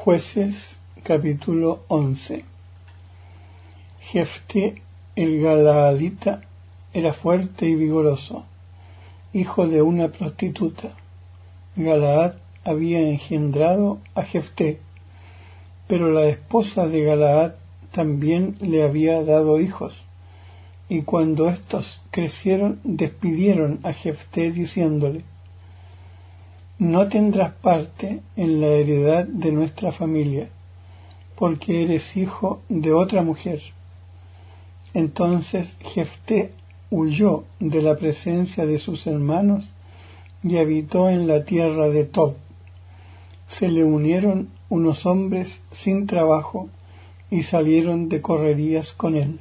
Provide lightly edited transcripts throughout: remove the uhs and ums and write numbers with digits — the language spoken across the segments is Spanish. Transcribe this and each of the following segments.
Jueces capítulo 11. Jefté el Galaadita era fuerte y vigoroso, hijo de una prostituta. Galaad había engendrado a Jefté, pero la esposa de Galaad también le había dado hijos, y cuando éstos crecieron despidieron a Jefté diciéndole: no tendrás parte en la heredad de nuestra familia, porque eres hijo de otra mujer. Entonces Jefté huyó de la presencia de sus hermanos y habitó en la tierra de Tob. Se le unieron unos hombres sin trabajo y salieron de correrías con él.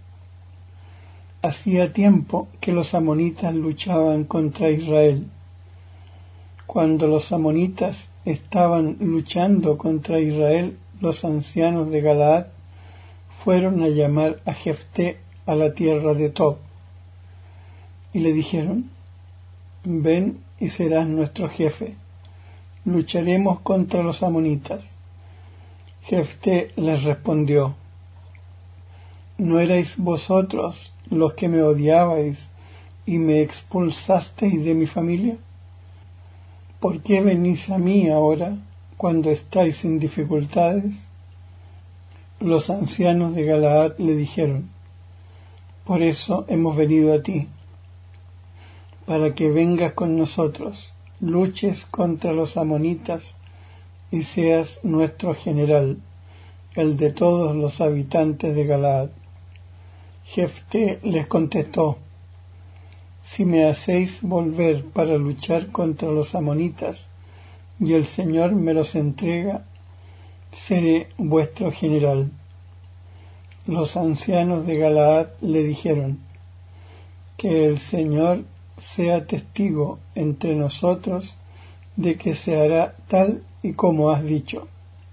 Hacía tiempo que los amonitas luchaban contra Israel. Cuando los amonitas estaban luchando contra Israel, los ancianos de Galaad fueron a llamar a Jefté a la tierra de Tob, y le dijeron: ven y serás nuestro jefe, lucharemos contra los amonitas. Jefté les respondió: ¿no erais vosotros los que me odiabais y me expulsasteis de mi familia? ¿Por qué venís a mí ahora, cuando estáis en dificultades? Los ancianos de Galaad le dijeron: por eso hemos venido a ti, para que vengas con nosotros, luches contra los amonitas y seas nuestro general, el de todos los habitantes de Galaad. Jefté les contestó: si me hacéis volver para luchar contra los amonitas y el Señor me los entrega, seré vuestro general. Los ancianos de Galaad le dijeron: que el Señor sea testigo entre nosotros de que se hará tal y como has dicho.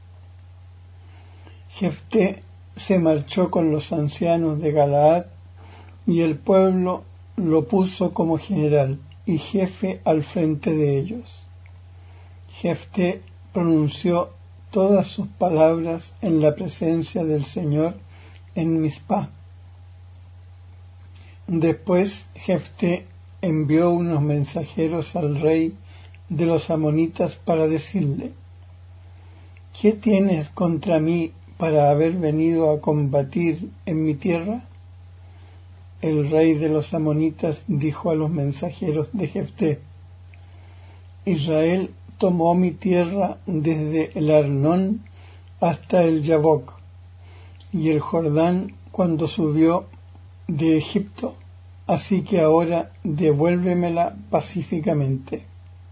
Jefté se marchó con los ancianos de Galaad, y el pueblo lo puso como general y jefe al frente de ellos. Jefté pronunció todas sus palabras en la presencia del Señor en Mizpá. Después Jefté envió unos mensajeros al rey de los amonitas para decirle: ¿qué tienes contra mí para haber venido a combatir en mi tierra? El rey de los amonitas dijo a los mensajeros de Jefté: Israel tomó mi tierra desde el Arnón hasta el Yabok y el Jordán cuando subió de Egipto, así que ahora devuélvemela pacíficamente.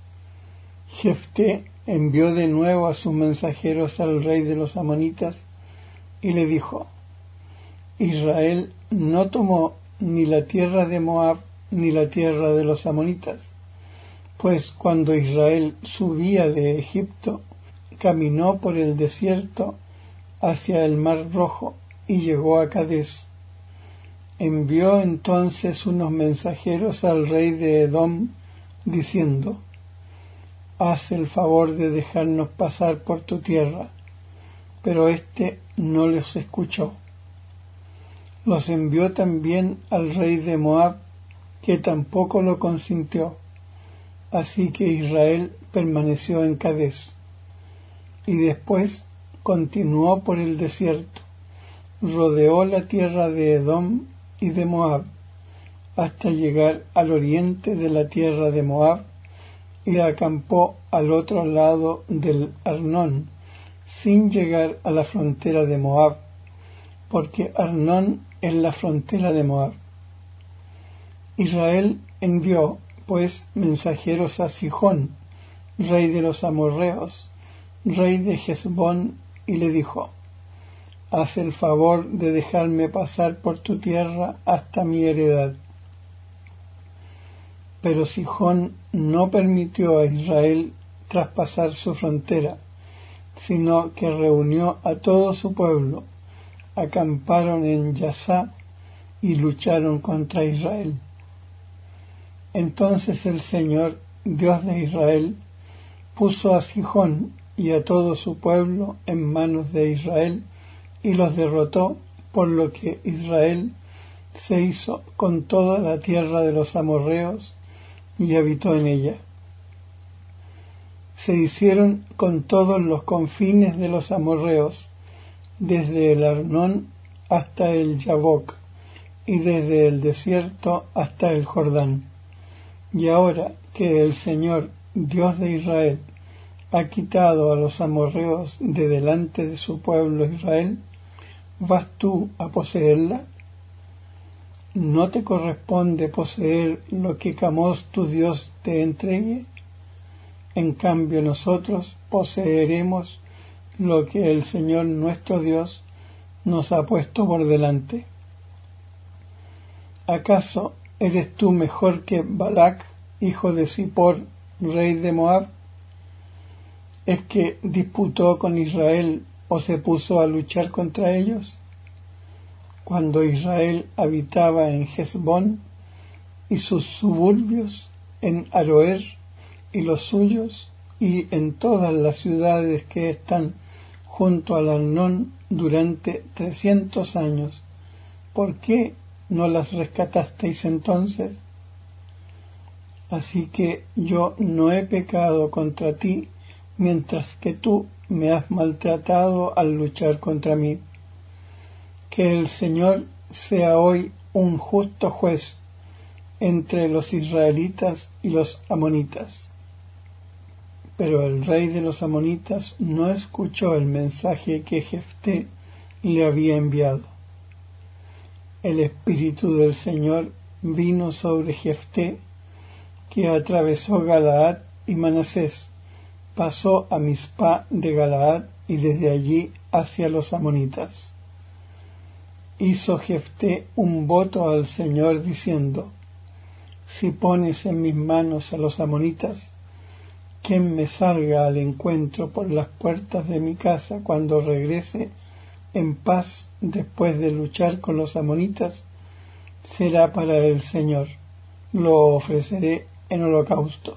Jefté envió de nuevo a sus mensajeros al rey de los amonitas y le dijo: Israel no tomó ni la tierra de Moab ni la tierra de los amonitas, pues cuando Israel subía de Egipto, caminó por el desierto hacia el Mar Rojo y llegó a Cades. Envió entonces unos mensajeros al rey de Edom, diciendo: haz el favor de dejarnos pasar por tu tierra. Pero éste no les escuchó. Los envió también al rey de Moab, que tampoco lo consintió. Así que Israel permaneció en Cades, y después continuó por el desierto, rodeó la tierra de Edom y de Moab, hasta llegar al oriente de la tierra de Moab, y acampó al otro lado del Arnón, sin llegar a la frontera de Moab, porque Arnón es la frontera de Moab. Israel envió, pues, mensajeros a Sihón, rey de los amorreos, rey de Hesbón, y le dijo: haz el favor de dejarme pasar por tu tierra hasta mi heredad. Pero Sihón no permitió a Israel traspasar su frontera, sino que reunió a todo su pueblo, acamparon en Yazá y lucharon contra Israel. Entonces el Señor, Dios de Israel, puso a Sihón y a todo su pueblo en manos de Israel, y los derrotó, por lo que Israel se hizo con toda la tierra de los amorreos y habitó en ella. Se hicieron con todos los confines de los amorreos, desde el Arnón hasta el Yaboc, y desde el desierto hasta el Jordán. Y ahora que el Señor, Dios de Israel, ha quitado a los amorreos de delante de su pueblo Israel, ¿vas tú a poseerla? ¿No te corresponde poseer lo que Camós tu Dios te entregue? En cambio nosotros poseeremos lo que el Señor nuestro Dios nos ha puesto por delante. ¿Acaso eres tú mejor que Balac, hijo de Zippor, rey de Moab? ¿Es que disputó con Israel o se puso a luchar contra ellos? Cuando Israel habitaba en Hesbón y sus suburbios, en Aroer y los suyos, y en todas las ciudades que están junto al Arnón durante 300 años, ¿por qué no las rescatasteis entonces? Así que yo no he pecado contra ti, mientras que tú me has maltratado al luchar contra mí. Que el Señor sea hoy un justo juez entre los israelitas y los amonitas. Pero el rey de los amonitas no escuchó el mensaje que Jefté le había enviado. El Espíritu del Señor vino sobre Jefté, que atravesó Galaad y Manasés, pasó a Mizpá de Galaad y desde allí hacia los amonitas. Hizo Jefté un voto al Señor diciendo: si pones en mis manos a los amonitas, quien me salga al encuentro por las puertas de mi casa cuando regrese en paz después de luchar con los amonitas, será para el Señor, lo ofreceré en holocausto.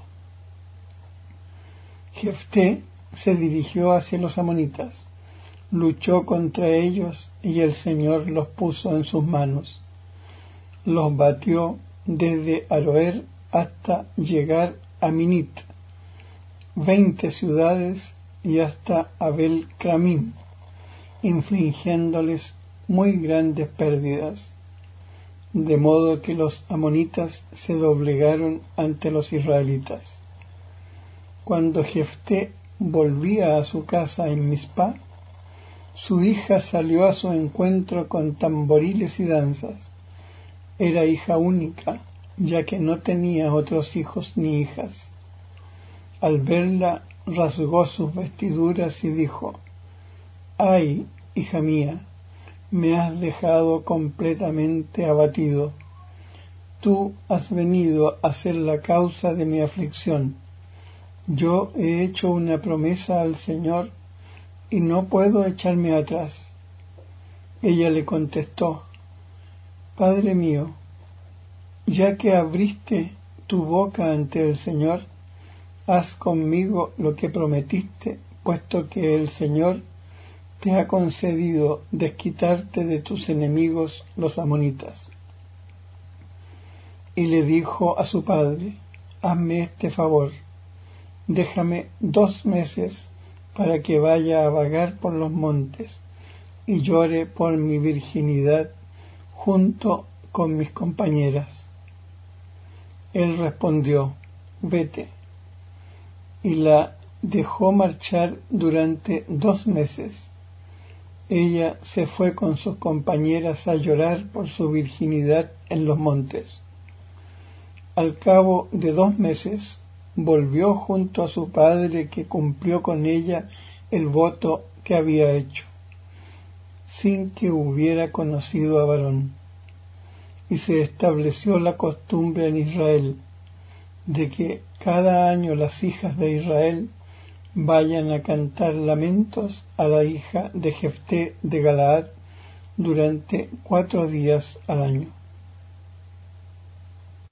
Jefté se dirigió hacia los amonitas, luchó contra ellos y el Señor los puso en sus manos. Los batió desde Aroer hasta llegar a Minit, 20 ciudades, y hasta Abel Cramim, infligiéndoles muy grandes pérdidas, de modo que los amonitas se doblegaron ante los israelitas. Cuando Jefté volvía a su casa en Mizpá, su hija salió a su encuentro con tamboriles y danzas. Era hija única, ya que no tenía otros hijos ni hijas. Al verla, rasgó sus vestiduras y dijo: ¡ay, hija mía! Me has dejado completamente abatido. Tú has venido a ser la causa de mi aflicción. Yo he hecho una promesa al Señor y no puedo echarme atrás. Ella le contestó: Padre mío, ya que abriste tu boca ante el Señor, haz conmigo lo que prometiste, puesto que el Señor te ha concedido desquitarte de tus enemigos los amonitas. Y le dijo a su padre: hazme este favor, déjame 2 meses para que vaya a vagar por los montes y llore por mi virginidad junto con mis compañeras. Él respondió: vete. Y la dejó marchar durante 2 meses. Ella se fue con sus compañeras a llorar por su virginidad en los montes. Al cabo de 2 meses, volvió junto a su padre, que cumplió con ella el voto que había hecho, sin que hubiera conocido a varón. Y se estableció la costumbre en Israel de que cada año las hijas de Israel vayan a cantar lamentos a la hija de Jefté de Galaad durante 4 días al año.